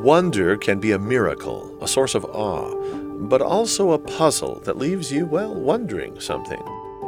Wonder can be a miracle, a source of awe, but also a puzzle that leaves you, wondering something.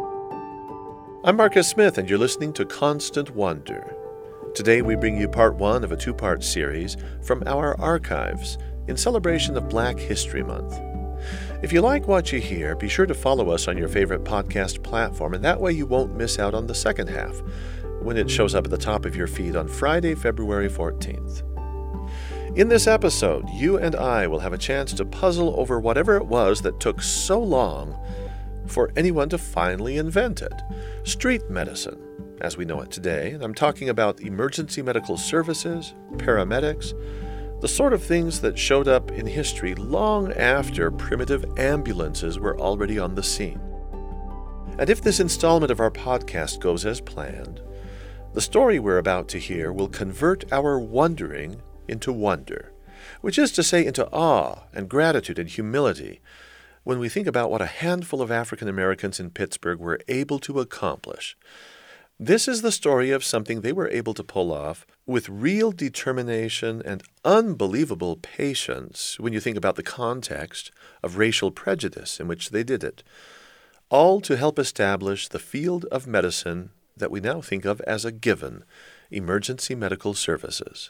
I'm Marcus Smith, and you're listening to Constant Wonder. Today we bring you part one of a two-part series from our archives in celebration of Black History Month. If you like what you hear, be sure to follow us on your favorite podcast platform, and that way you won't miss out on the second half when it shows up at the top of your feed on Friday, February 14th. In this episode, you and I will have a chance to puzzle over whatever it was that took so long for anyone to finally invent it. Street medicine, as we know it today. And I'm talking about emergency medical services, paramedics, the sort of things that showed up in history long after primitive ambulances were already on the scene. And if this installment of our podcast goes as planned, the story we're about to hear will convert our wondering into wonder, which is to say into awe and gratitude and humility when we think about what a handful of African Americans in Pittsburgh were able to accomplish. This is the story of something they were able to pull off with real determination and unbelievable patience when you think about the context of racial prejudice in which they did it, all to help establish the field of medicine that we now think of as a given, emergency medical services.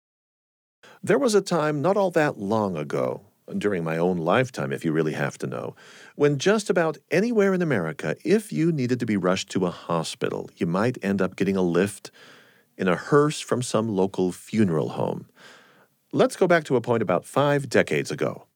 There was a time not all that long ago, during my own lifetime if you really have to know, when just about anywhere in America, if you needed to be rushed to a hospital, you might end up getting a lift in a hearse from some local funeral home. Let's go back to a point about 5 decades ago.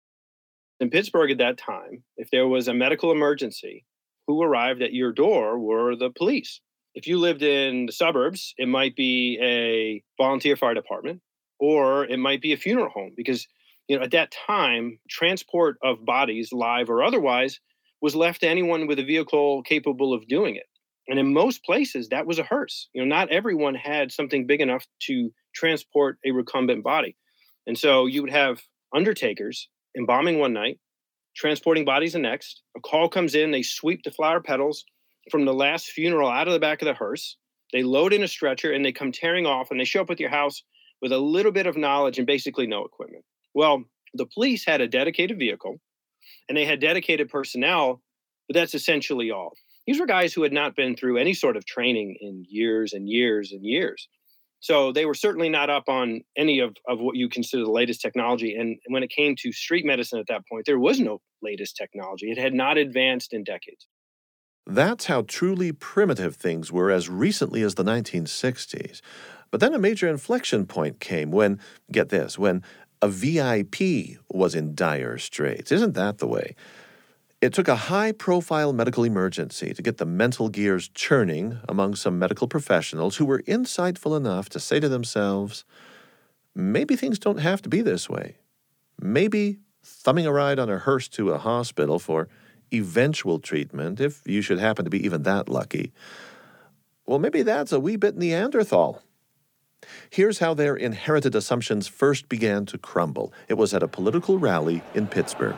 In Pittsburgh at that time, if there was a medical emergency, who arrived at your door were the police. If you lived in the suburbs, it might be a volunteer fire department, or it might be a funeral home, because at that time, transport of bodies, live or otherwise, was left to anyone with a vehicle capable of doing it. And in most places, that was a hearse. Not everyone had something big enough to transport a recumbent body. And so you would have undertakers embalming one night, transporting bodies the next. A call comes in, they sweep the flower petals from the last funeral out of the back of the hearse. They load in a stretcher and they come tearing off, and they show up at your house with a little bit of knowledge and basically no equipment. Well, the police had a dedicated vehicle and they had dedicated personnel, but that's essentially all. These were guys who had not been through any sort of training in years and years and years. So they were certainly not up on any of what you consider the latest technology. And when it came to street medicine at that point, there was no latest technology. It had not advanced in decades. That's how truly primitive things were as recently as the 1960s. But then a major inflection point came when, get this, when a VIP was in dire straits. Isn't that the way? It took a high-profile medical emergency to get the mental gears churning among some medical professionals who were insightful enough to say to themselves, maybe things don't have to be this way. Maybe thumbing a ride on a hearse to a hospital for eventual treatment, if you should happen to be even that lucky, well, maybe that's a wee bit Neanderthal. Here's how their inherited assumptions first began to crumble. It was at a political rally in Pittsburgh.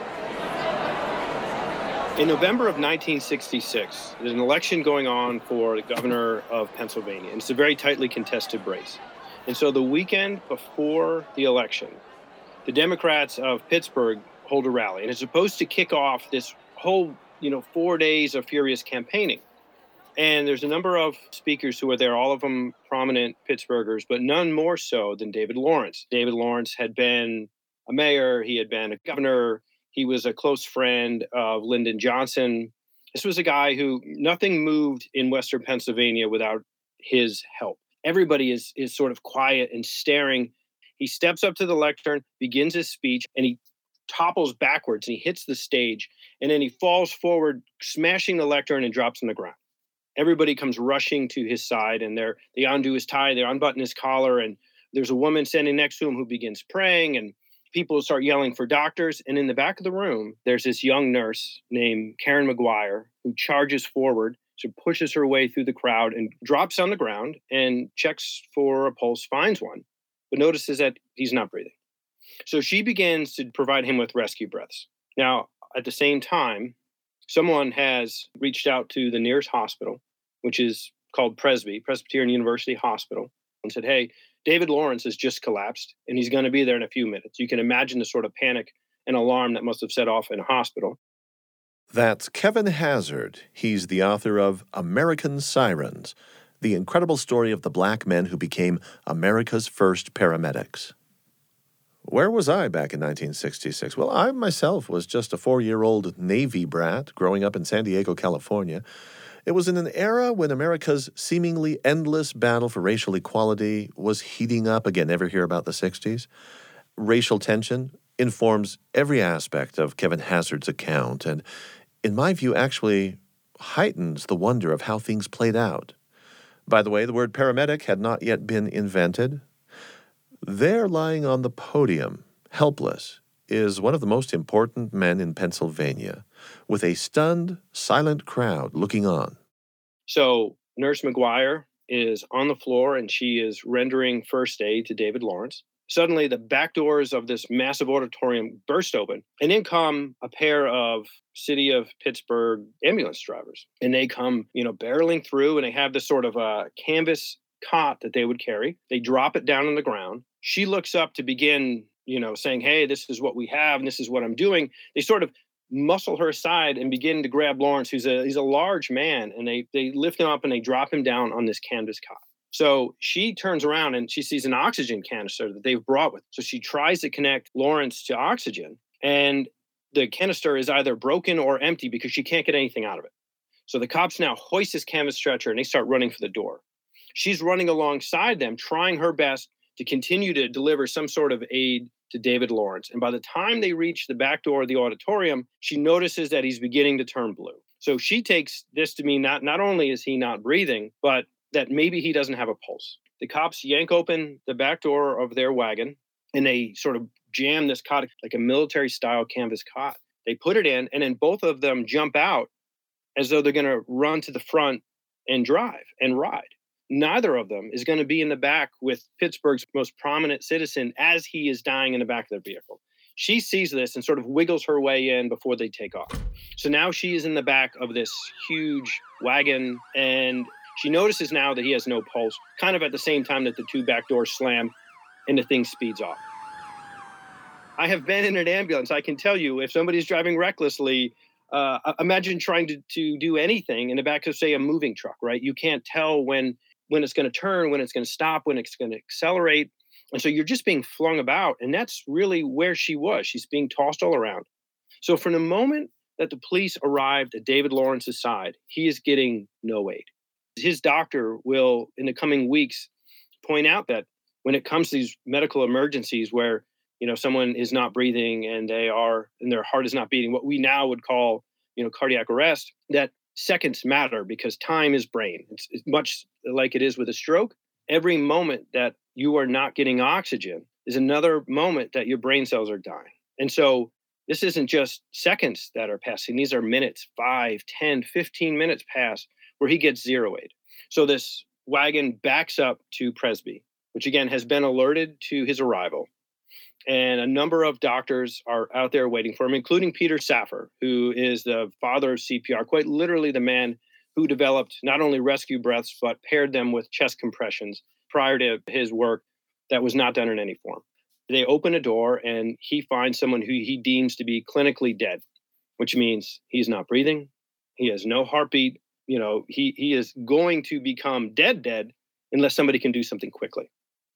In November of 1966, there's an election going on for the governor of Pennsylvania, and it's a very tightly contested race. And so the weekend before the election, the Democrats of Pittsburgh hold a rally, and it's supposed to kick off this whole, 4 days of furious campaigning. And there's a number of speakers who are there, all of them prominent Pittsburghers, but none more so than David Lawrence. David Lawrence had been a mayor, he had been a governor, he was a close friend of Lyndon Johnson. This was a guy who nothing moved in Western Pennsylvania without his help. Everybody is sort of quiet and staring. He steps up to the lectern, begins his speech, and he topples backwards and he hits the stage, and then he falls forward, smashing the lectern and drops on the ground. Everybody comes rushing to his side, and they undo his tie, they unbutton his collar, and there's a woman standing next to him who begins praying, and people start yelling for doctors. And in the back of the room, there's this young nurse named Karen McGuire who charges forward, so pushes her way through the crowd and drops on the ground and checks for a pulse, finds one, but notices that he's not breathing. So she begins to provide him with rescue breaths. Now, at the same time, someone has reached out to the nearest hospital, which is called Presbyterian University Hospital, and said, hey, David Lawrence has just collapsed, and he's going to be there in a few minutes. You can imagine the sort of panic and alarm that must have set off in a hospital. That's Kevin Hazard. He's the author of American Sirens, the incredible story of the black men who became America's first paramedics. Where was I back in 1966? Well, I myself was just a 4-year-old Navy brat growing up in San Diego, California. It was in an era when America's seemingly endless battle for racial equality was heating up again. Ever hear about the 60s? Racial tension informs every aspect of Kevin Hazard's account, and in my view, actually heightens the wonder of how things played out. By the way, the word paramedic had not yet been invented. There, lying on the podium, helpless, is one of the most important men in Pennsylvania, with a stunned, silent crowd looking on. So Nurse McGuire is on the floor, and she is rendering first aid to David Lawrence. Suddenly, the back doors of this massive auditorium burst open, and in come a pair of city of Pittsburgh ambulance drivers. And they come, barreling through, and they have this sort of a canvas cot that they would carry. They drop it down on the ground. She looks up to begin, saying, hey, this is what we have, and this is what I'm doing. They sort of muscle her aside and begin to grab Lawrence, he's a large man, and they lift him up and they drop him down on this canvas cot. So she turns around and she sees an oxygen canister that they've brought with. So she tries to connect Lawrence to oxygen, and the canister is either broken or empty because she can't get anything out of it. So the cops now hoist this canvas stretcher and they start running for the door. She's running alongside them, trying her best to continue to deliver some sort of aid to David Lawrence. And by the time they reach the back door of the auditorium, she notices that he's beginning to turn blue. So she takes this to mean not only is he not breathing, but that maybe he doesn't have a pulse. The cops yank open the back door of their wagon and they sort of jam this cot, like a military-style canvas cot. They put it in, and then both of them jump out as though they're going to run to the front and drive and ride. Neither of them is going to be in the back with Pittsburgh's most prominent citizen as he is dying in the back of their vehicle. She sees this and sort of wiggles her way in before they take off. So now she is in the back of this huge wagon, and she notices now that he has no pulse, kind of at the same time that the two back doors slam and the thing speeds off. I have been in an ambulance. I can tell you, if somebody's driving recklessly, imagine trying to do anything in the back of, say, a moving truck, right? You can't tell when it's going to turn, when it's going to stop, when it's going to accelerate. And so you're just being flung about. And that's really where she was. She's being tossed all around. So from the moment that the police arrived at David Lawrence's side, he is getting no aid. His doctor will, in the coming weeks, point out that when it comes to these medical emergencies where, someone is not breathing and their heart is not beating, what we now would call, cardiac arrest, that seconds matter because time is brain. It's much like it is with a stroke. Every moment that you are not getting oxygen is another moment that your brain cells are dying. And so this isn't just seconds that are passing. These are minutes, 5, 10, 15 minutes pass where he gets zero aid. So this wagon backs up to Presby, which again has been alerted to his arrival. And a number of doctors are out there waiting for him, including Peter Safar, who is the father of CPR, quite literally the man who developed not only rescue breaths, but paired them with chest compressions prior to his work that was not done in any form. They open a door and he finds someone who he deems to be clinically dead, which means he's not breathing. He has no heartbeat. He is going to become dead unless somebody can do something quickly.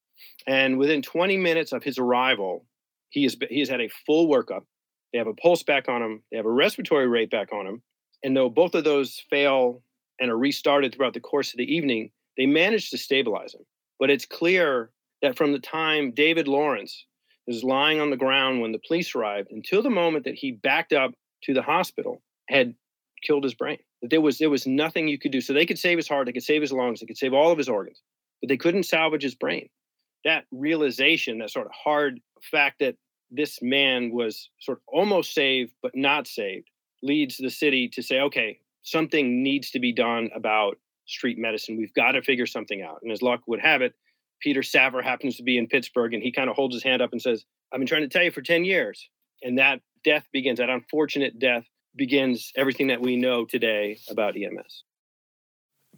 And within 20 minutes of his arrival, he has had a full workup. They have a pulse back on him. They have a respiratory rate back on him. And though both of those fail and are restarted throughout the course of the evening, they manage to stabilize him. But it's clear that from the time David Lawrence was lying on the ground when the police arrived until the moment that he backed up to the hospital had killed his brain. That there was nothing you could do. So they could save his heart, they could save his lungs, they could save all of his organs, but they couldn't salvage his brain. That realization, that sort of hard fact that this man was sort of almost saved but not saved, leads the city to say, okay, something needs to be done about street medicine. We've got to figure something out. And as luck would have it, Peter Safar happens to be in Pittsburgh, and he kind of holds his hand up and says, I've been trying to tell you for 10 years. And that that unfortunate death begins everything that we know today about EMS.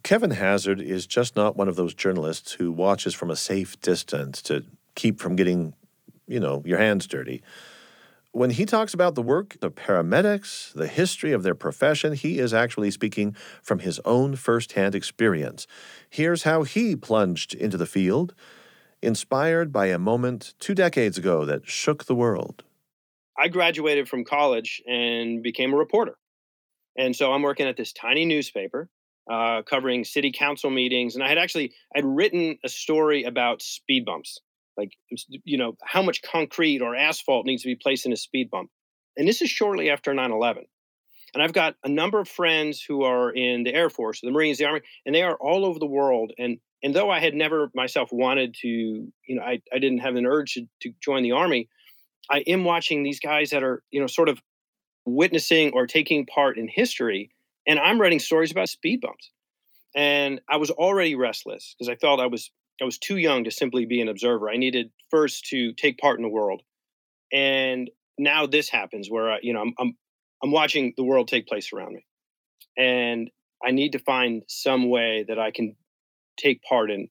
Kevin Hazard is just not one of those journalists who watches from a safe distance to keep from getting, your hands dirty. When he talks about the work of paramedics, the history of their profession, he is actually speaking from his own firsthand experience. Here's how he plunged into the field, inspired by a moment 2 decades ago that shook the world. I graduated from college and became a reporter. And so I'm working at this tiny newspaper covering city council meetings. And I'd written a story about speed bumps, like, how much concrete or asphalt needs to be placed in a speed bump. And this is shortly after 9/11. And I've got a number of friends who are in the Air Force, the Marines, the Army, and they are all over the world. And though I had never myself wanted to, I didn't have an urge to join the Army, I am watching these guys that are, sort of witnessing or taking part in history. And I'm writing stories about speed bumps. And I was already restless because I felt I was too young to simply be an observer. I needed first to take part in the world. And now this happens where I'm watching the world take place around me. And I need to find some way that I can take part in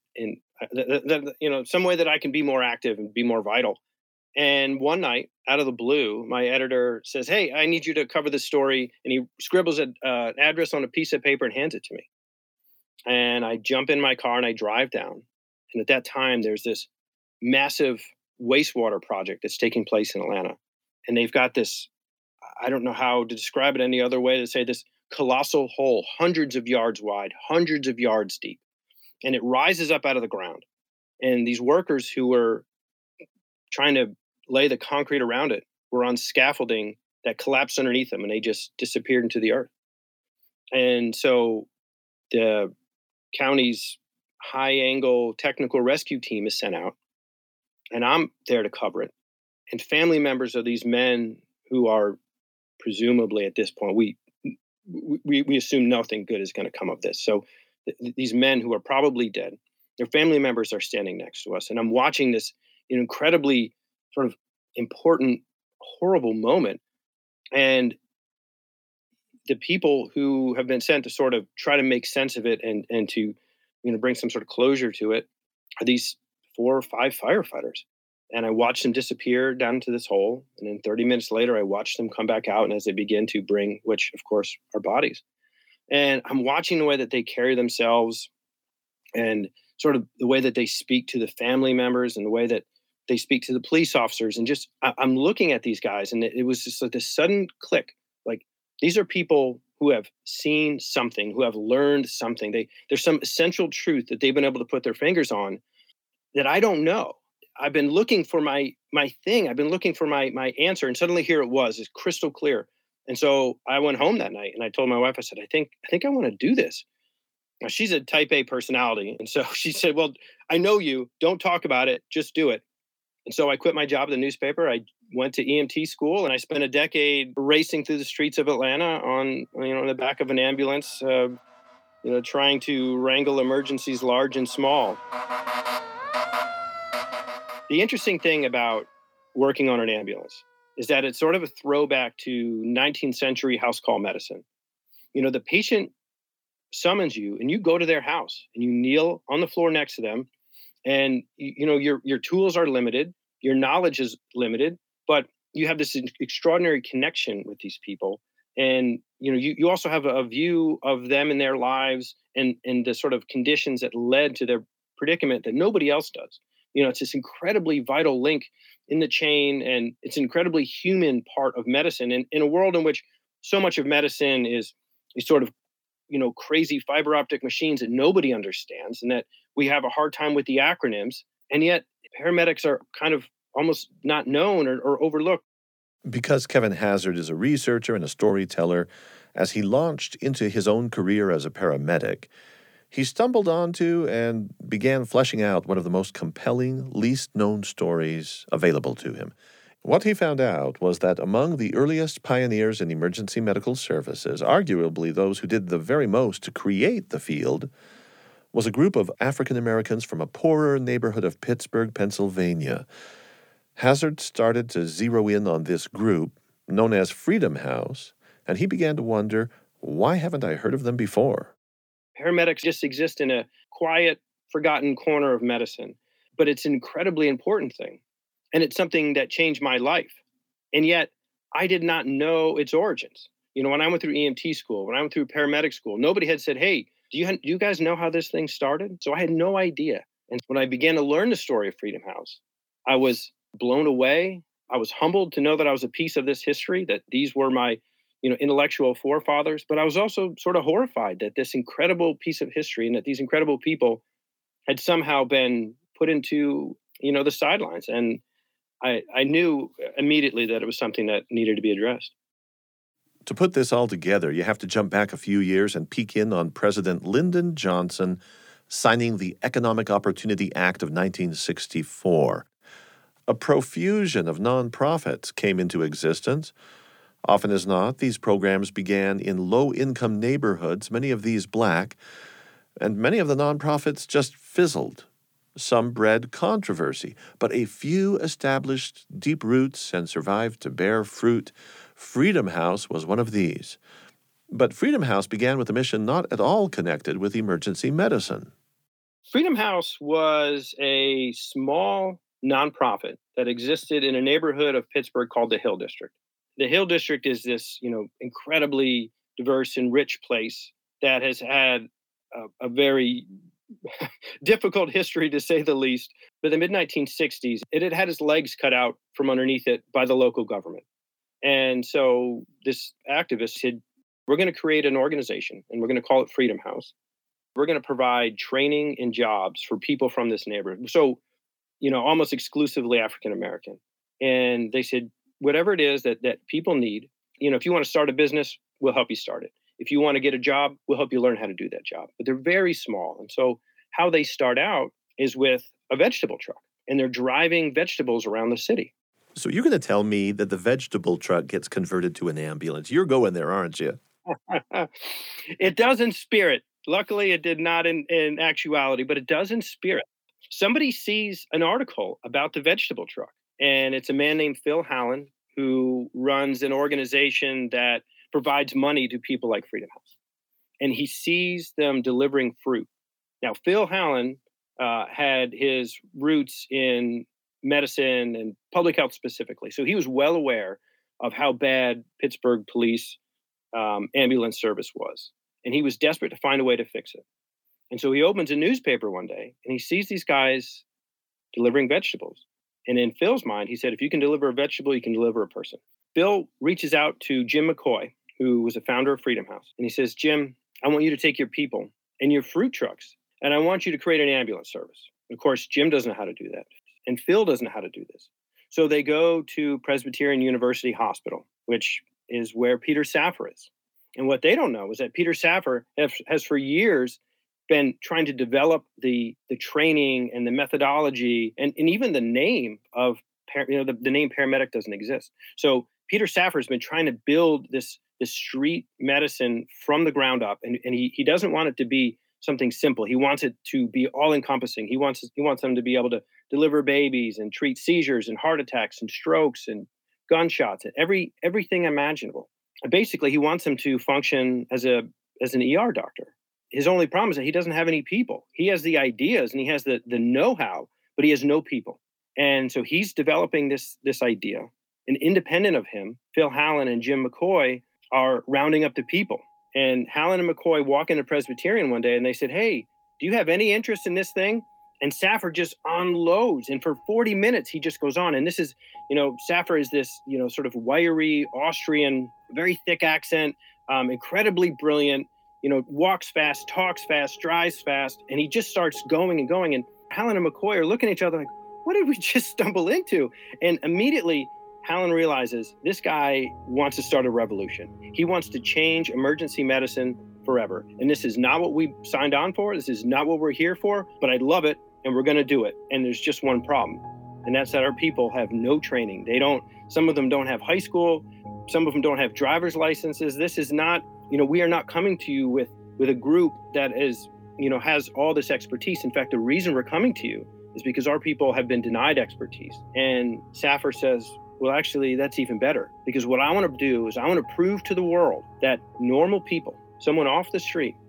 some way that I can be more active and be more vital. And one night, out of the blue, my editor says, "Hey, I need you to cover this story." And he scribbles an address on a piece of paper and hands it to me. And I jump in my car and I drive down. And at that time, there's this massive wastewater project that's taking place in Atlanta. And they've got this, I don't know how to describe it any other way to say this colossal hole, hundreds of yards wide, hundreds of yards deep. And it rises up out of the ground. And these workers who were trying to lay the concrete around it were on scaffolding that collapsed underneath them, and they just disappeared into the earth. And so the county's high-angle technical rescue team is sent out, and I'm there to cover it. And family members of these men who are presumably at this point, we assume nothing good is going to come of this. So these men who are probably dead, their family members are standing next to us, and I'm watching this incredibly sort of important, horrible moment. And the people who have been sent to sort of try to make sense of it and to, bring some sort of closure to it are these 4 or 5 firefighters. And I watched them disappear down into this hole. And then 30 minutes later, I watched them come back out. And as they begin to bring, which of course are bodies. And I'm watching the way that they carry themselves and sort of the way that they speak to the family members and the way that they speak to the police officers. And just, I'm looking at these guys, and it was just like this sudden click. Like, these are people who have seen something, who have learned something. There's some essential truth that they've been able to put their fingers on that I don't know. I've been looking for my thing. I've been looking for my answer. And suddenly here it was. It's crystal clear. And so I went home that night and I told my wife, I said, I think I want to do this. Now, she's a type A personality. And so she said, well, I know you. Don't talk about it. Just do it. And so I quit my job at the newspaper. I went to EMT school, and I spent a decade racing through the streets of Atlanta on, in the back of an ambulance, trying to wrangle emergencies large and small. The interesting thing about working on an ambulance is that it's sort of a throwback to 19th century house call medicine. The patient summons you and you go to their house and you kneel on the floor next to them. And, your tools are limited, your knowledge is limited, but you have this extraordinary connection with these people. And, you also have a view of them and their lives and the sort of conditions that led to their predicament that nobody else does. It's this incredibly vital link in the chain, and it's an incredibly human part of medicine. And in a world in which so much of medicine is sort of, crazy fiber optic machines that nobody understands, and that we have a hard time with the acronyms, and yet paramedics are kind of almost not known or overlooked. Because Kevin Hazard is a researcher and a storyteller, as he launched into his own career as a paramedic, he stumbled onto and began fleshing out one of the most compelling, least-known stories available to him. What he found out was that among the earliest pioneers in emergency medical services, arguably those who did the very most to create the field, was a group of African Americans from a poorer neighborhood of Pittsburgh, Pennsylvania. Hazard started to zero in on this group, known as Freedom House, and he began to wonder, why haven't I heard of them before? Paramedics just exist in a quiet, forgotten corner of medicine, but it's an incredibly important thing. And it's something that changed my life. And yet I did not know its origins. When I went through EMT school, when I went through paramedic school, nobody had said, hey, do you guys know how this thing started? So I had no idea. And when I began to learn the story of Freedom House, I was blown away. I was humbled to know that I was a piece of this history, that these were my, intellectual forefathers. But I was also sort of horrified that this incredible piece of history and that these incredible people had somehow been put into, the sidelines. And I knew immediately that it was something that needed to be addressed. To put this all together, you have to jump back a few years and peek in on President Lyndon Johnson signing the Economic Opportunity Act of 1964. A profusion of nonprofits came into existence. Often as not, these programs began in low-income neighborhoods, many of these black, and many of the nonprofits just fizzled. Some bred controversy, but a few established deep roots and survived to bear fruit. Freedom House was one of these. But Freedom House began with a mission not at all connected with emergency medicine. Freedom House was a small nonprofit that existed in a neighborhood of Pittsburgh called the Hill District. The Hill District is this, incredibly diverse and rich place that has had a very difficult history, to say the least. But in the mid-1960s, it had had its legs cut out from underneath it by the local government. And so this activist said, we're going to create an organization and we're going to call it Freedom House. We're going to provide training and jobs for people from this neighborhood. So, almost exclusively African American. And they said, whatever it is that people need, if you want to start a business, we'll help you start it. If you want to get a job, we'll help you learn how to do that job. But they're very small. And so how they start out is with a vegetable truck, and they're driving vegetables around the city. So you're going to tell me that the vegetable truck gets converted to an ambulance. You're going there, aren't you? It does in spirit. Luckily, it did not in actuality, but it does in spirit. Somebody sees an article about the vegetable truck, and it's a man named Phil Hallen who runs an organization that provides money to people like Freedom House. And he sees them delivering fruit. Now, Phil Hallen had his roots in medicine and public health specifically. So he was well aware of how bad Pittsburgh police ambulance service was. And he was desperate to find a way to fix it. And so he opens a newspaper one day and he sees these guys delivering vegetables. And in Phil's mind, he said, if you can deliver a vegetable, you can deliver a person. Phil reaches out to Jim McCoy, who was a founder of Freedom House. And he says, Jim, I want you to take your people and your fruit trucks, and I want you to create an ambulance service. Of course, Jim doesn't know how to do that. And Phil doesn't know how to do this. So they go to Presbyterian University Hospital, which is where Peter Safar is. And what they don't know is that Peter Safar has for years been trying to develop the training and the methodology and even the name of, the name paramedic doesn't exist. So Peter Safar has been trying to build this street medicine from the ground up. And he doesn't want it to be something simple. He wants it to be all encompassing. He wants them to be able to deliver babies and treat seizures and heart attacks and strokes and gunshots and everything imaginable. And basically, he wants them to function as an ER doctor. His only problem is that he doesn't have any people. He has the ideas and he has the know-how, but he has no people. And so he's developing this idea. And independent of him, Phil Hallen and Jim McCoy are rounding up the people. And Hallen and McCoy walk into Presbyterian one day and they said, hey, do you have any interest in this thing? And Safar just unloads. And for 40 minutes, he just goes on. And this is, Safar is this, sort of wiry Austrian, very thick accent, incredibly brilliant, walks fast, talks fast, drives fast. And he just starts going and going. And Hallen and McCoy are looking at each other like, what did we just stumble into? And immediately, Hallen realizes this guy wants to start a revolution. He wants to change emergency medicine forever. And this is not what we signed on for. This is not what we're here for, but I love it and we're going to do it. And there's just one problem. And that's that our people have no training. Some of them don't have high school. Some of them don't have driver's licenses. This is not, we are not coming to you with a group that is, has all this expertise. In fact, the reason we're coming to you is because our people have been denied expertise. And Safar says, well, actually, that's even better, because what I want to do is I want to prove to the world that normal people, someone off the street,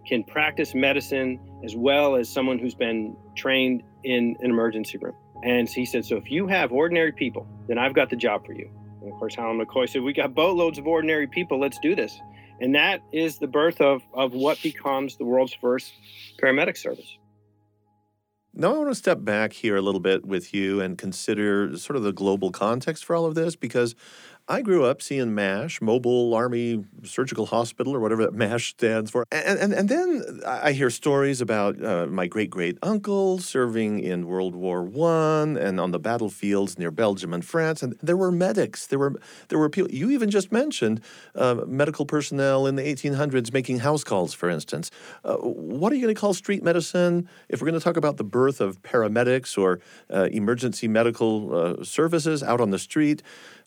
can practice medicine as well as someone who's been trained in an emergency room. And he said, so if you have ordinary people, then I've got the job for you. And of course, Helen McCoy said, we got boatloads of ordinary people. Let's do this. And that is the birth of what becomes the world's first paramedic service. Now, I want to step back here a little bit with you and consider sort of the global context for all of this, because I grew up seeing MASH, Mobile Army Surgical Hospital, or whatever that MASH stands for. And then I hear stories about my great-great-uncle serving in World War I and on the battlefields near Belgium and France. And there were medics. There were people. You even just mentioned medical personnel in the 1800s making house calls, for instance. What are you going to call street medicine if we're going to talk about the birth of paramedics or emergency medical services out on the street?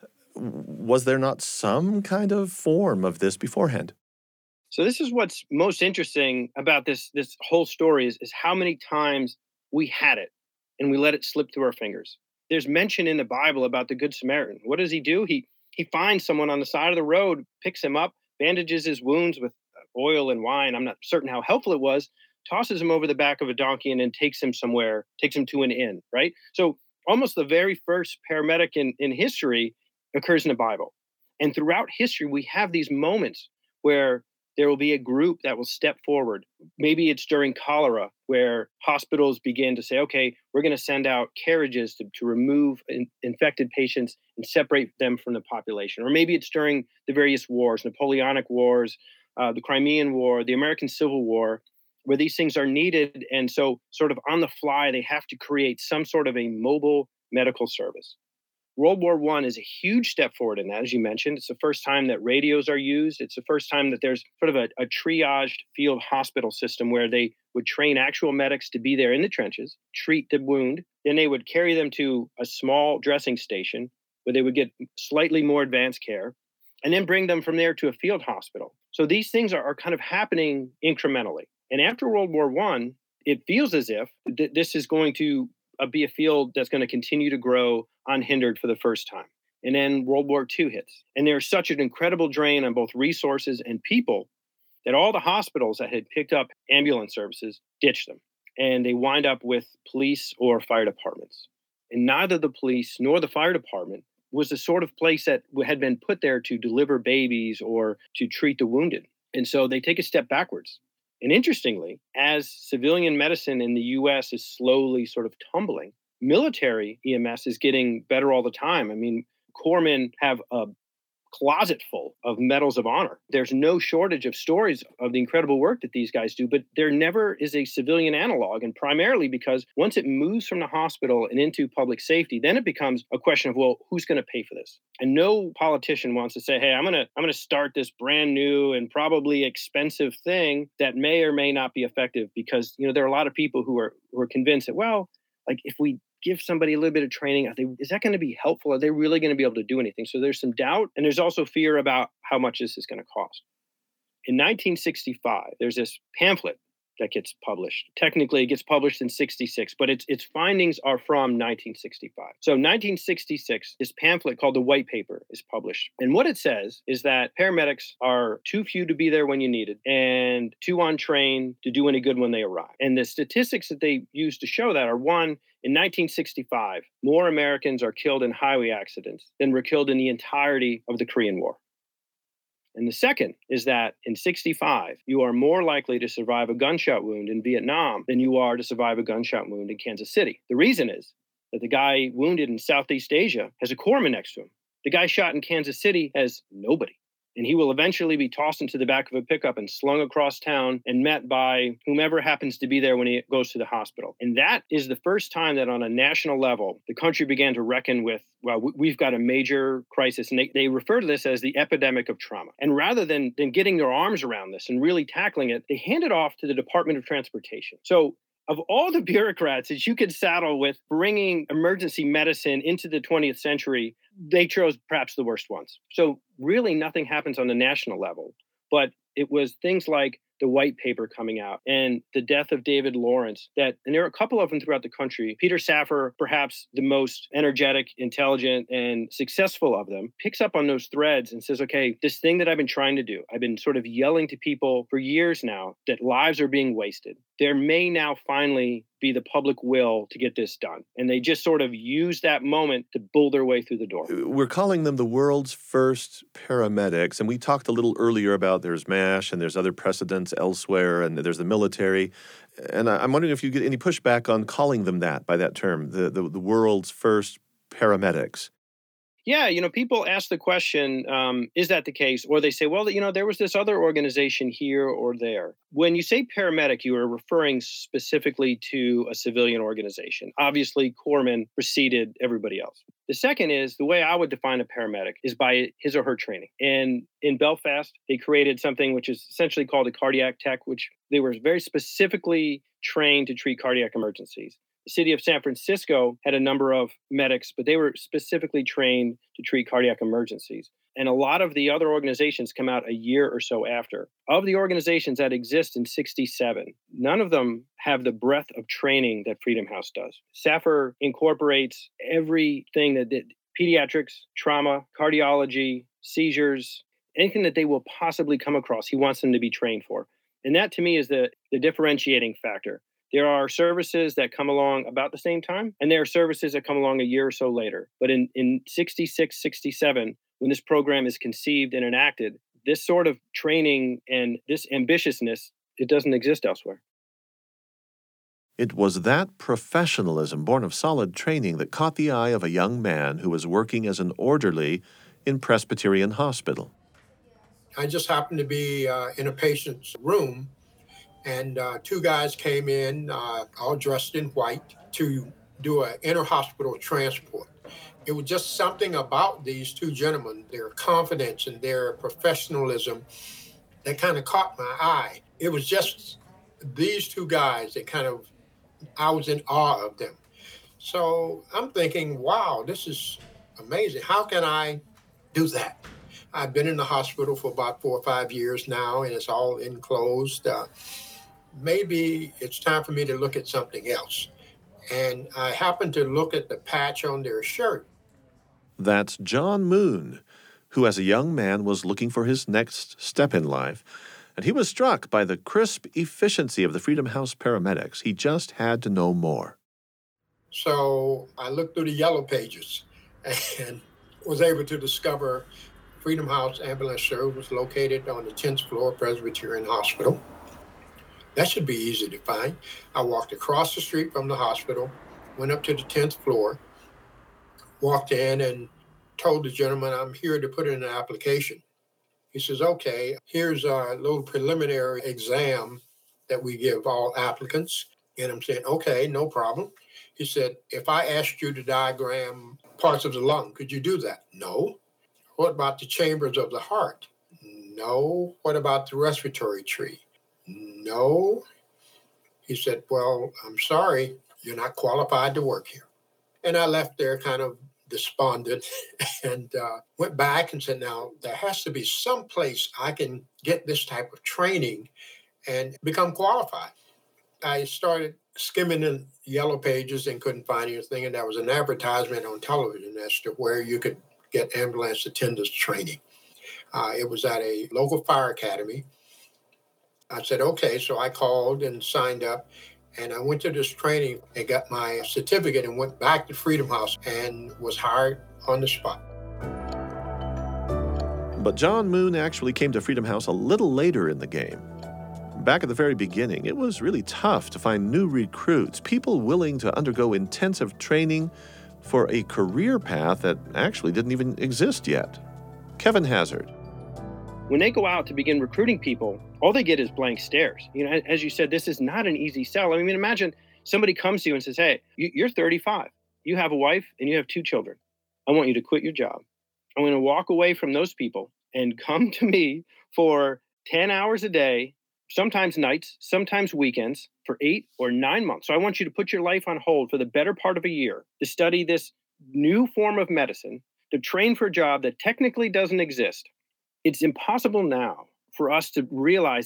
Was there not some kind of form of this beforehand? So this is what's most interesting about this whole story is how many times we had it and we let it slip through our fingers. There's mention in the Bible about the Good Samaritan. What does he do? He finds someone on the side of the road, picks him up, bandages his wounds with oil and wine. I'm not certain how helpful it was, tosses him over the back of a donkey, and then takes him to an inn, right? So almost the very first paramedic in history occurs in the Bible. And throughout history, we have these moments where there will be a group that will step forward. Maybe it's during cholera, where hospitals begin to say, okay, we're going to send out carriages to remove infected patients and separate them from the population. Or maybe it's during the various wars, Napoleonic Wars, the Crimean War, the American Civil War, where these things are needed. And so sort of on the fly, they have to create some sort of a mobile medical service. World War I is a huge step forward in that, as you mentioned. It's the first time that radios are used. It's the first time that there's sort of a triaged field hospital system where they would train actual medics to be there in the trenches, treat the wound. Then they would carry them to a small dressing station where they would get slightly more advanced care, and then bring them from there to a field hospital. So these things are kind of happening incrementally. And after World War I, it feels as if this is going to be a field that's going to continue to grow unhindered for the first time. And then World War II hits. And there's such an incredible drain on both resources and people that all the hospitals that had picked up ambulance services ditched them. And they wind up with police or fire departments. And neither the police nor the fire department was the sort of place that had been put there to deliver babies or to treat the wounded. And so they take a step backwards. And interestingly, as civilian medicine in the US is slowly sort of tumbling, military EMS is getting better all the time. I mean, corpsmen have a closet full of medals of honor. There's no shortage of stories of the incredible work that these guys do, but there never is a civilian analog. And primarily because once it moves from the hospital and into public safety, then it becomes a question of, well, who's going to pay for this? And no politician wants to say, hey, I'm going to start this brand new and probably expensive thing that may or may not be effective, because, there are a lot of people who are convinced that, well, like if we give somebody a little bit of training, is that going to be helpful? Are they really going to be able to do anything? So there's some doubt, and there's also fear about how much this is going to cost. In 1965, there's this pamphlet that gets published. Technically, it gets published in 66, but its findings are from 1965. So 1966, this pamphlet called the White Paper is published. And what it says is that paramedics are too few to be there when you need it and too untrained to do any good when they arrive. And the statistics that they use to show that are, one, in 1965, more Americans are killed in highway accidents than were killed in the entirety of the Korean War. And the second is that in 65, you are more likely to survive a gunshot wound in Vietnam than you are to survive a gunshot wound in Kansas City. The reason is that the guy wounded in Southeast Asia has a corpsman next to him. The guy shot in Kansas City has nobody. And he will eventually be tossed into the back of a pickup and slung across town and met by whomever happens to be there when he goes to the hospital. And that is the first time that on a national level, the country began to reckon with, well, we've got a major crisis. And they refer to this as the epidemic of trauma. And rather than getting their arms around this and really tackling it, they hand it off to the Department of Transportation. So of all the bureaucrats that you could saddle with bringing emergency medicine into the 20th century, they chose perhaps the worst ones. So really nothing happens on the national level, but it was things like the white paper coming out and the death of David Lawrence, and there are a couple of them throughout the country. Peter Safar, perhaps the most energetic, intelligent, and successful of them, picks up on those threads and says, okay, this thing that I've been trying to do, I've been sort of yelling to people for years now that lives are being wasted. There may now finally be the public will to get this done. And they just sort of use that moment to bull their way through the door. We're calling them the world's first paramedics. And we talked a little earlier about there's MASH and there's other precedents elsewhere and there's the military. And I'm wondering if you get any pushback on calling them that by that term, the world's first paramedics. Yeah, people ask the question, is that the case? Or they say, well, there was this other organization here or there. When you say paramedic, you are referring specifically to a civilian organization. Obviously, corpsmen preceded everybody else. The second is, the way I would define a paramedic is by his or her training. And in Belfast, they created something which is essentially called a cardiac tech, which they were very specifically trained to treat cardiac emergencies. The city of San Francisco had a number of medics, but they were specifically trained to treat cardiac emergencies. And a lot of the other organizations come out a year or so after. Of the organizations that exist in 67, none of them have the breadth of training that Freedom House does. Safar incorporates everything that pediatrics, trauma, cardiology, seizures, anything that they will possibly come across, he wants them to be trained for. And that, to me, is the differentiating factor. There are services that come along about the same time, and there are services that come along a year or so later. But in 66, 67, when this program is conceived and enacted, this sort of training and this ambitiousness, it doesn't exist elsewhere. It was that professionalism born of solid training that caught the eye of a young man who was working as an orderly in Presbyterian Hospital. I just happened to be in a patient's room, and two guys came in, all dressed in white, to do an inter-hospital transport. It was just something about these two gentlemen, their confidence and their professionalism, that kind of caught my eye. It was just these two guys that I was in awe of them. So I'm thinking, wow, this is amazing. How can I do that? I've been in the hospital for about 4 or 5 years now, and it's all enclosed. Maybe it's time for me to look at something else. And I happened to look at the patch on their shirt. That's John Moon, who as a young man was looking for his next step in life. And he was struck by the crisp efficiency of the Freedom House paramedics. He just had to know more. So I looked through the yellow pages and was able to discover Freedom House Ambulance Service located on the 10th floor Presbyterian Hospital. That should be easy to find. I walked across the street from the hospital, went up to the 10th floor, walked in and told the gentleman, I'm here to put in an application. He says, okay, here's a little preliminary exam that we give all applicants. And I'm saying, okay, no problem. He said, if I asked you to diagram parts of the lung, could you do that? No. What about the chambers of the heart? No. What about the respiratory tree? No. He said, well, I'm sorry, you're not qualified to work here. And I left there kind of despondent and went back and said, now, there has to be some place I can get this type of training and become qualified. I started skimming the yellow pages and couldn't find anything. And there was an advertisement on television as to where you could get ambulance attendants training. It was at a local fire academy. I said, okay, so I called and signed up, and I went to this training and got my certificate and went back to Freedom House and was hired on the spot. But John Moon actually came to Freedom House a little later in the game. Back at the very beginning, it was really tough to find new recruits, people willing to undergo intensive training for a career path that actually didn't even exist yet. Kevin Hazard. When they go out to begin recruiting people, all they get is blank stares. As you said, this is not an easy sell. I mean, imagine somebody comes to you and says, hey, you're 35. You have a wife and you have 2 children. I want you to quit your job. I'm going to walk away from those people and come to me for 10 hours a day, sometimes nights, sometimes weekends, for 8 or 9 months. So I want you to put your life on hold for the better part of a year to study this new form of medicine, to train for a job that technically doesn't exist. It's impossible now for us to realize that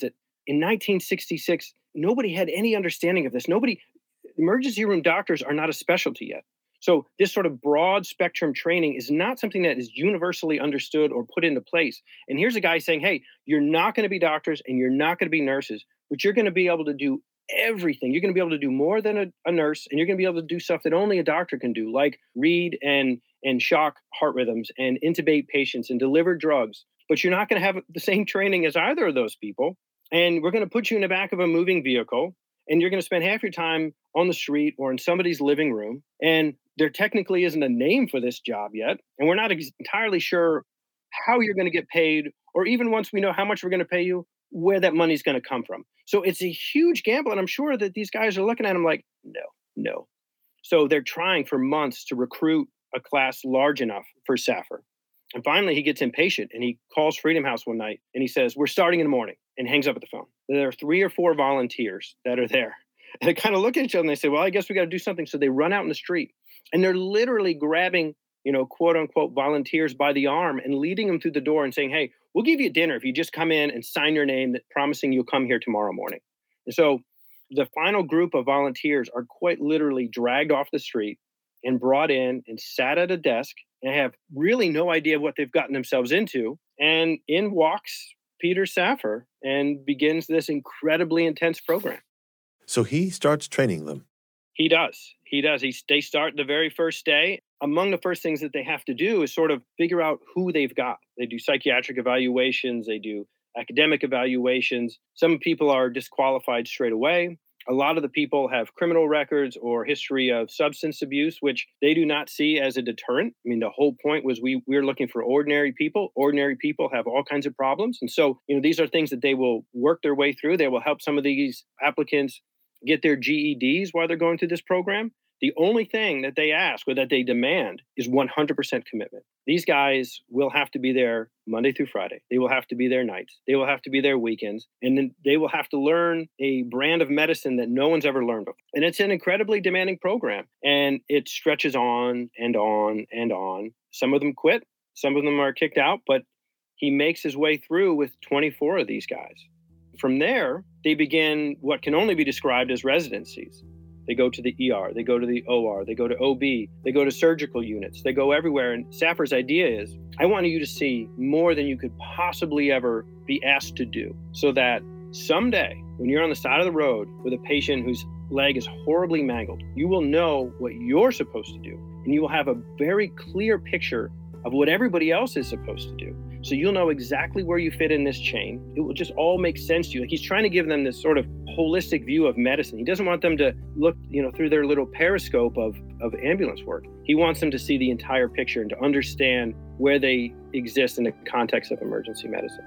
in 1966, nobody had any understanding of this. Emergency room doctors are not a specialty yet. So this sort of broad spectrum training is not something that is universally understood or put into place. And here's a guy saying, hey, you're not going to be doctors and you're not going to be nurses, but you're going to be able to do everything. You're going to be able to do more than a nurse, and you're going to be able to do stuff that only a doctor can do, like read and shock heart rhythms and intubate patients and deliver drugs. But you're not going to have the same training as either of those people. And we're going to put you in the back of a moving vehicle, and you're going to spend half your time on the street or in somebody's living room. And there technically isn't a name for this job yet. And we're not entirely sure how you're going to get paid, or even once we know how much we're going to pay you, where that money's going to come from. So it's a huge gamble. And I'm sure that these guys are looking at him like, no. So they're trying for months to recruit a class large enough for Saffer. And finally, he gets impatient and he calls Freedom House one night and he says, we're starting in the morning, and hangs up at the phone. There are 3 or 4 volunteers that are there. And they kind of look at each other and they say, well, I guess we got to do something. So they run out in the street and they're literally grabbing, quote unquote, volunteers by the arm and leading them through the door and saying, hey, we'll give you dinner if you just come in and sign your name, promising you'll come here tomorrow morning. And so the final group of volunteers are quite literally dragged off the street and brought in and sat at a desk and have really no idea what they've gotten themselves into. And in walks Peter Saffer and begins this incredibly intense program. So he starts training them. He does. They start the very first day. Among the first things that they have to do is sort of figure out who they've got. They do psychiatric evaluations. They do academic evaluations. Some people are disqualified straight away. A lot of the people have criminal records or history of substance abuse, which they do not see as a deterrent. I mean, the whole point was we're looking for ordinary people. Ordinary people have all kinds of problems. And so, these are things that they will work their way through. They will help some of these applicants get their GEDs while they're going through this program. The only thing that they ask or that they demand is 100% commitment. These guys will have to be there Monday through Friday. They will have to be there nights. They will have to be there weekends. And then they will have to learn a brand of medicine that no one's ever learned before. And it's an incredibly demanding program. And it stretches on and on and on. Some of them quit. Some of them are kicked out. But he makes his way through with 24 of these guys. From there, they begin what can only be described as residencies. They go to the ER, they go to the OR, they go to OB, they go to surgical units, they go everywhere. And Saffer's idea is, I want you to see more than you could possibly ever be asked to do, so that someday, when you're on the side of the road with a patient whose leg is horribly mangled, you will know what you're supposed to do. And you will have a very clear picture of what everybody else is supposed to do. So you'll know exactly where you fit in this chain. It will just all make sense to you. Like, he's trying to give them this sort of holistic view of medicine. He doesn't want them to look, through their little periscope of ambulance work. He wants them to see the entire picture and to understand where they exist in the context of emergency medicine.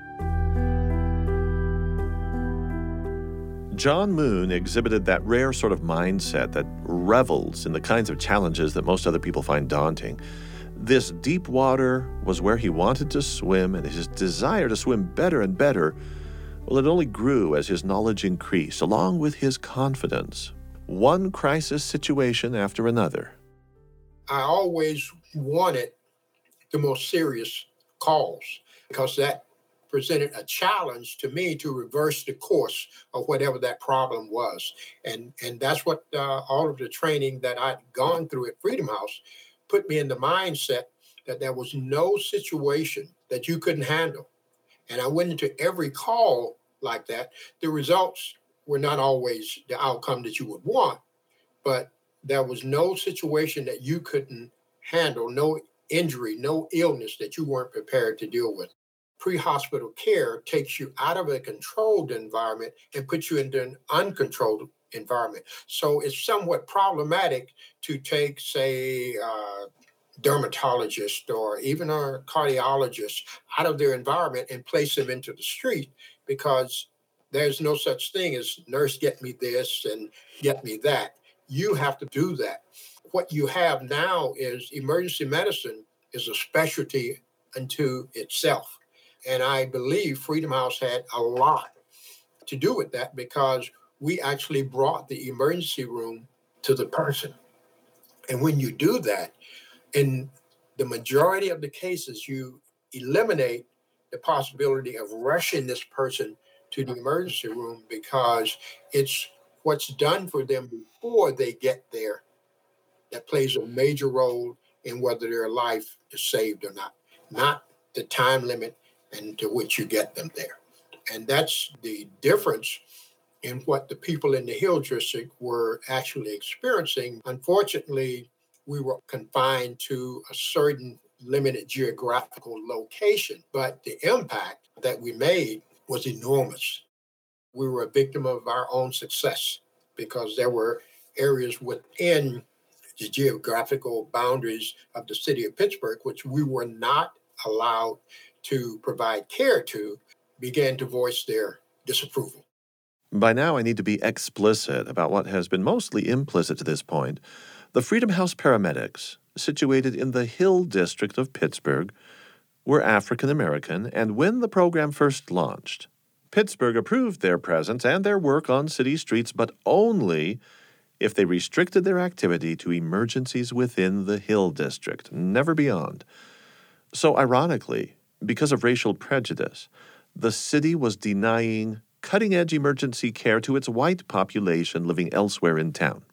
John Moon exhibited that rare sort of mindset that revels in the kinds of challenges that most other people find daunting. This deep water was where he wanted to swim, and his desire to swim better and better, well, it only grew as his knowledge increased, along with his confidence. One crisis situation after another. I always wanted the most serious calls because that presented a challenge to me to reverse the course of whatever that problem was. And that's what all of the training that I'd gone through at Freedom House put me in the mindset that there was no situation that you couldn't handle. And I went into every call like that. The results were not always the outcome that you would want, but there was no situation that you couldn't handle, no injury, no illness that you weren't prepared to deal with. Pre-hospital care takes you out of a controlled environment and puts you into an uncontrolled environment. So it's somewhat problematic to take, say, a dermatologist or even a cardiologist out of their environment and place them into the street, because there's no such thing as nurse get me this and get me that. You have to do that. What you have now is emergency medicine is a specialty unto itself. And I believe Freedom House had a lot to do with that, because we actually brought the emergency room to the person. And when you do that, in the majority of the cases, you eliminate the possibility of rushing this person to the emergency room because it's what's done for them before they get there that plays a major role in whether their life is saved or not the time limit and to which you get them there. And that's the difference in what the people in the Hill District were actually experiencing. Unfortunately, we were confined to a certain limited geographical location, but the impact that we made was enormous. We were a victim of our own success because there were areas within the geographical boundaries of the city of Pittsburgh, which we were not allowed to provide care to, began to voice their disapproval. By now, I need to be explicit about what has been mostly implicit to this point. The Freedom House paramedics, situated in the Hill District of Pittsburgh, were African American, and when the program first launched, Pittsburgh approved their presence and their work on city streets, but only if they restricted their activity to emergencies within the Hill District, never beyond. So ironically, because of racial prejudice, the city was denying cutting-edge emergency care to its white population living elsewhere in town.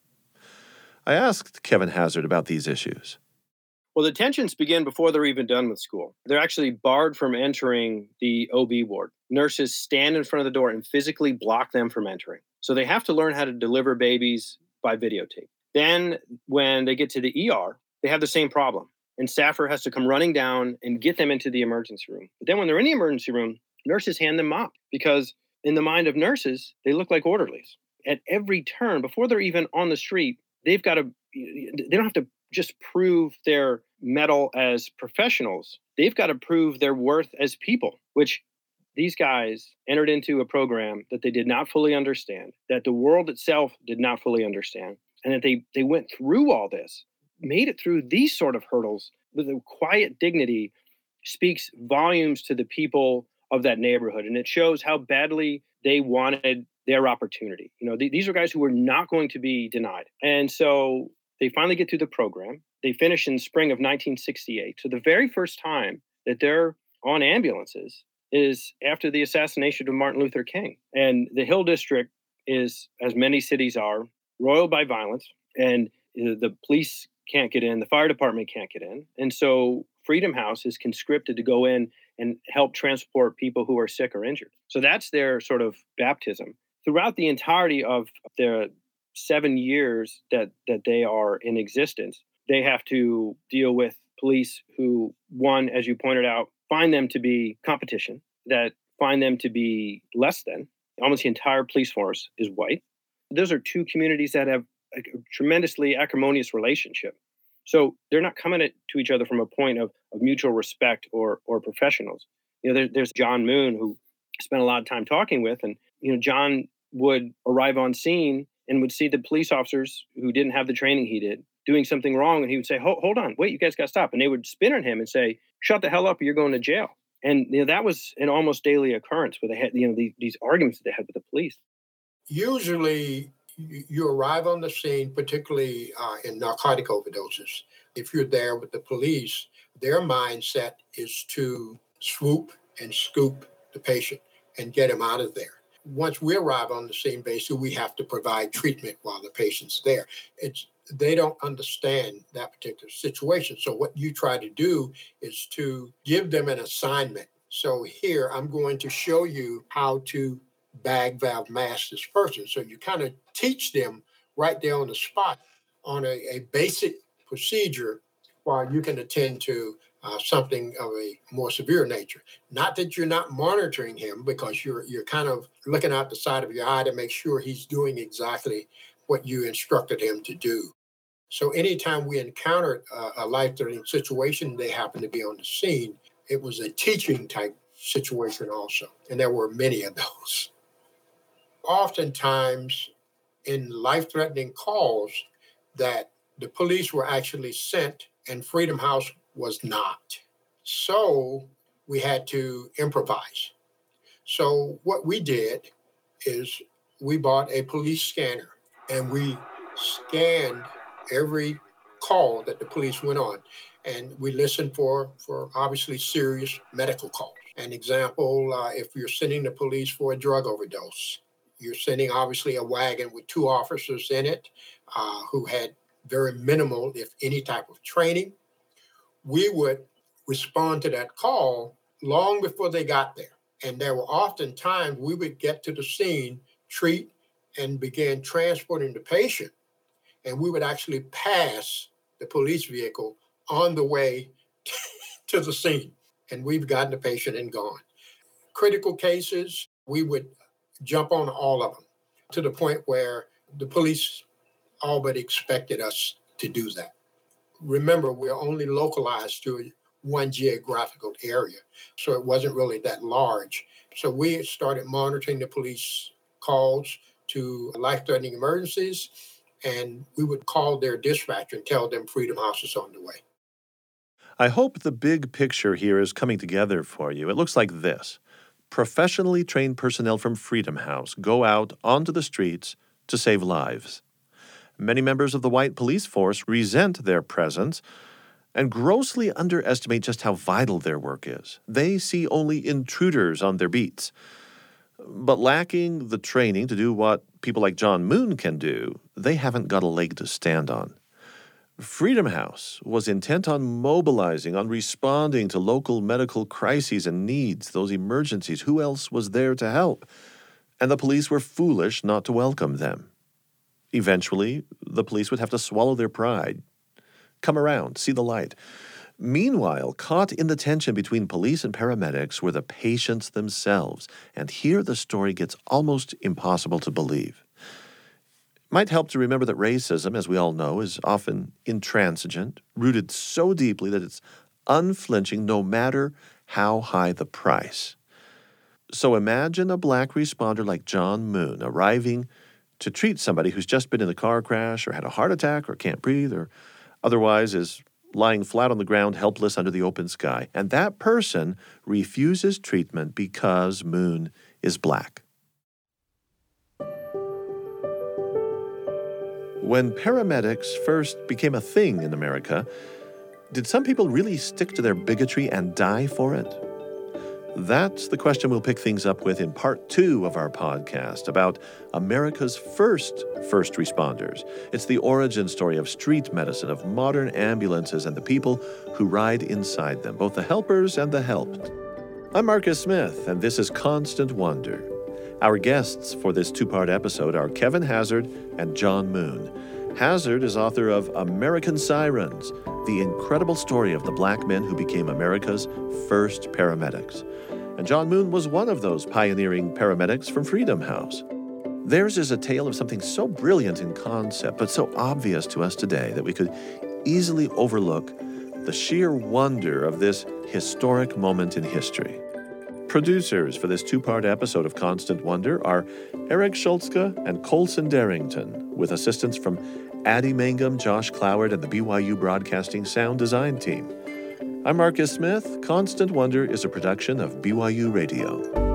I asked Kevin Hazard about these issues. Well, the tensions begin before they're even done with school. They're actually barred from entering the OB ward. Nurses stand in front of the door and physically block them from entering. So they have to learn how to deliver babies by videotape. Then when they get to the ER, they have the same problem. And staffer has to come running down and get them into the emergency room. But then when they're in the emergency room, nurses hand them up because in the mind of nurses, they look like orderlies. At every turn, before they're even on the street, they don't have to just prove their mettle as professionals. They've got to prove their worth as people, which these guys entered into a program that they did not fully understand, that the world itself did not fully understand, and that they went through all this, made it through these sort of hurdles with a quiet dignity, speaks volumes to the people of that neighborhood. And it shows how badly they wanted their opportunity. These are guys who were not going to be denied. And so they finally get through the program. They finish in spring of 1968. So the very first time that they're on ambulances is after the assassination of Martin Luther King. And the Hill District is, as many cities are, roiled by violence. And the police can't get in, the fire department can't get in. And so Freedom House is conscripted to go in and help transport people who are sick or injured. So that's their sort of baptism. Throughout the entirety of their 7 years that they are in existence, they have to deal with police who, one, as you pointed out, find them to be competition, that find them to be less than. Almost the entire police force is white. Those are two communities that have a tremendously acrimonious relationship. So they're not coming to each other from a point of mutual respect or professionals. There's John Moon, who I spent a lot of time talking with, and John would arrive on scene and would see the police officers who didn't have the training he did doing something wrong, and he would say, "Hold on, wait, you guys got to stop." And they would spin on him and say, "Shut the hell up, or you're going to jail." And that was an almost daily occurrence where they had these arguments that they had with the police. Usually, you arrive on the scene, particularly in narcotic overdoses. If you're there with the police, their mindset is to swoop and scoop the patient and get him out of there. Once we arrive on the scene, basically, we have to provide treatment while the patient's there. They don't understand that particular situation. So what you try to do is to give them an assignment. So here, I'm going to show you how to bag valve mask this person. So you kind of teach them right there on the spot on a basic procedure while you can attend to something of a more severe nature. Not that you're not monitoring him, because you're kind of looking out the side of your eye to make sure he's doing exactly what you instructed him to do. So anytime we encountered a life-threatening situation, they happened to be on the scene, it was a teaching type situation also. And there were many of those. Oftentimes in life-threatening calls that the police were actually sent and Freedom House was not. So we had to improvise. So what we did is we bought a police scanner and we scanned every call that the police went on. And we listened for obviously serious medical calls. An example, if you're sending the police for a drug overdose, you're sending obviously a wagon with 2 officers in it who had very minimal, if any, type of training. We would respond to that call long before they got there. And there were often times we would get to the scene, treat, and begin transporting the patient. And we would actually pass the police vehicle on the way to the scene. And we've gotten the patient and gone. Critical cases, we would jump on all of them to the point where the police all but expected us to do that. Remember, we're only localized to one geographical area, so it wasn't really that large. So we started monitoring the police calls to life-threatening emergencies, and we would call their dispatcher and tell them Freedom House is on the way. I hope the big picture here is coming together for you. It looks like this. Professionally trained personnel from Freedom House go out onto the streets to save lives. Many members of the white police force resent their presence and grossly underestimate just how vital their work is. They see only intruders on their beats. But lacking the training to do what people like John Moon can do, they haven't got a leg to stand on. Freedom House was intent on mobilizing, on responding to local medical crises and needs, those emergencies. Who else was there to help? And the police were foolish not to welcome them. Eventually, the police would have to swallow their pride, come around, see the light. Meanwhile, caught in the tension between police and paramedics were the patients themselves. And here the story gets almost impossible to believe. Might help to remember that racism, as we all know, is often intransigent, rooted so deeply that it's unflinching no matter how high the price. So imagine a black responder like John Moon arriving to treat somebody who's just been in a car crash or had a heart attack or can't breathe or otherwise is lying flat on the ground, helpless under the open sky. And that person refuses treatment because Moon is black. When paramedics first became a thing in America, did some people really stick to their bigotry and die for it? That's the question we'll pick things up with in part 2 of our podcast about America's first responders. It's the origin story of street medicine, of modern ambulances and the people who ride inside them, both the helpers and the helped. I'm Marcus Smith, and this is Constant Wonder. Our guests for this 2-part episode are Kevin Hazard and John Moon. Hazard is author of American Sirens, the incredible story of the black men who became America's first paramedics. And John Moon was one of those pioneering paramedics from Freedom House. Theirs is a tale of something so brilliant in concept, but so obvious to us today that we could easily overlook the sheer wonder of this historic moment in history. Producers for this 2-part episode of Constant Wonder are Eric Schultzke and Colson Darrington, with assistance from Addie Mangum, Josh Cloward, and the BYU Broadcasting Sound Design Team. I'm Marcus Smith. Constant Wonder is a production of BYU Radio.